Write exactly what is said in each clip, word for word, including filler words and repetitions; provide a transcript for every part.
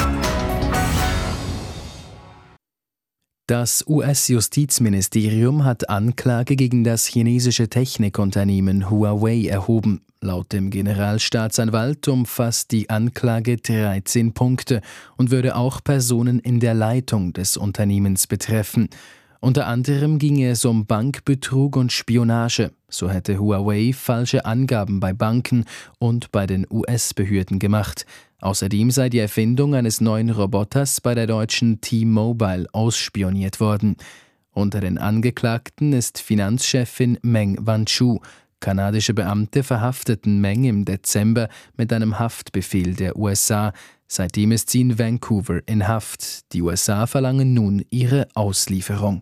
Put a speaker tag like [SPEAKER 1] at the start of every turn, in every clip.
[SPEAKER 1] Das U S-Justizministerium hat Anklage gegen das chinesische Technikunternehmen Huawei erhoben. Laut dem Generalstaatsanwalt umfasst die Anklage dreizehn Punkte und würde auch Personen in der Leitung des Unternehmens betreffen. Unter anderem ginge es um Bankbetrug und Spionage. So hätte Huawei falsche Angaben bei Banken und bei den U S-Behörden gemacht. Außerdem sei die Erfindung eines neuen Roboters bei der deutschen T-Mobile ausspioniert worden. Unter den Angeklagten ist Finanzchefin Meng Wanzhou. Kanadische Beamte verhafteten Meng im Dezember mit einem Haftbefehl der U S A. Seitdem ist sie in Vancouver in Haft. Die U S A verlangen nun ihre Auslieferung.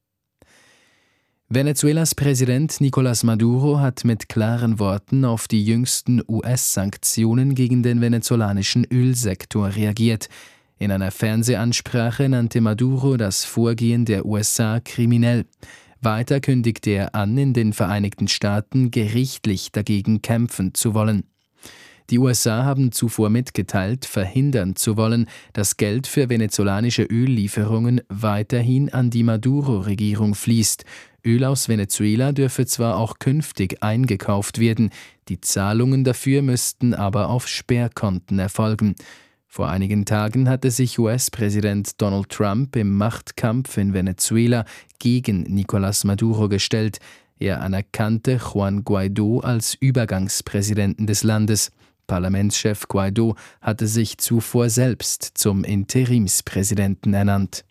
[SPEAKER 1] Venezuelas Präsident Nicolás Maduro hat mit klaren Worten auf die jüngsten U S-Sanktionen gegen den venezolanischen Ölsektor reagiert. In einer Fernsehansprache nannte Maduro das Vorgehen der U S A kriminell. Weiter kündigte er an, in den Vereinigten Staaten gerichtlich dagegen kämpfen zu wollen. Die U S A haben zuvor mitgeteilt, verhindern zu wollen, dass Geld für venezolanische Öllieferungen weiterhin an die Maduro-Regierung fließt. Öl aus Venezuela dürfe zwar auch künftig eingekauft werden, die Zahlungen dafür müssten aber auf Sperrkonten erfolgen. Vor einigen Tagen hatte sich U S-Präsident Donald Trump im Machtkampf in Venezuela gegen Nicolás Maduro gestellt. Er anerkannte Juan Guaidó als Übergangspräsidenten des Landes. Parlamentschef Guaidó hatte sich zuvor selbst zum Interimspräsidenten ernannt.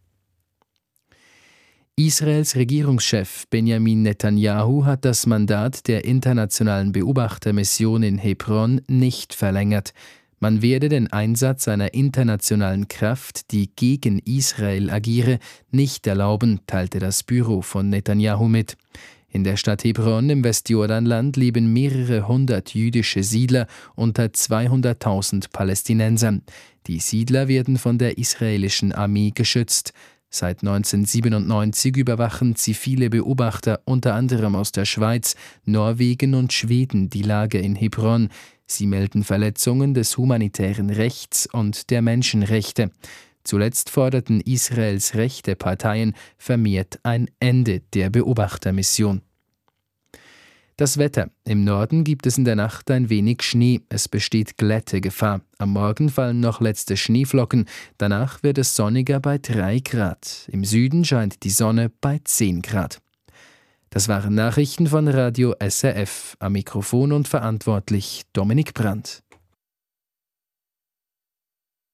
[SPEAKER 1] Israels Regierungschef Benjamin Netanyahu hat das Mandat der internationalen Beobachtermission in Hebron nicht verlängert. Man werde den Einsatz einer internationalen Kraft, die gegen Israel agiere, nicht erlauben, teilte das Büro von Netanyahu mit. In der Stadt Hebron im Westjordanland leben mehrere hundert jüdische Siedler unter zweihunderttausend Palästinensern. Die Siedler werden von der israelischen Armee geschützt. Seit neunzehnhundertsiebenundneunzig überwachen zivile Beobachter unter anderem aus der Schweiz, Norwegen und Schweden die Lage in Hebron. Sie melden Verletzungen des humanitären Rechts und der Menschenrechte. Zuletzt forderten Israels rechte Parteien vermehrt ein Ende der Beobachtermission. Das Wetter. Im Norden gibt es in der Nacht ein wenig Schnee. Es besteht Glättegefahr. Am Morgen fallen noch letzte Schneeflocken. Danach wird es sonniger bei drei Grad. Im Süden scheint die Sonne bei zehn Grad. Das waren Nachrichten von Radio S R F. Am Mikrofon und verantwortlich Dominik Brandt.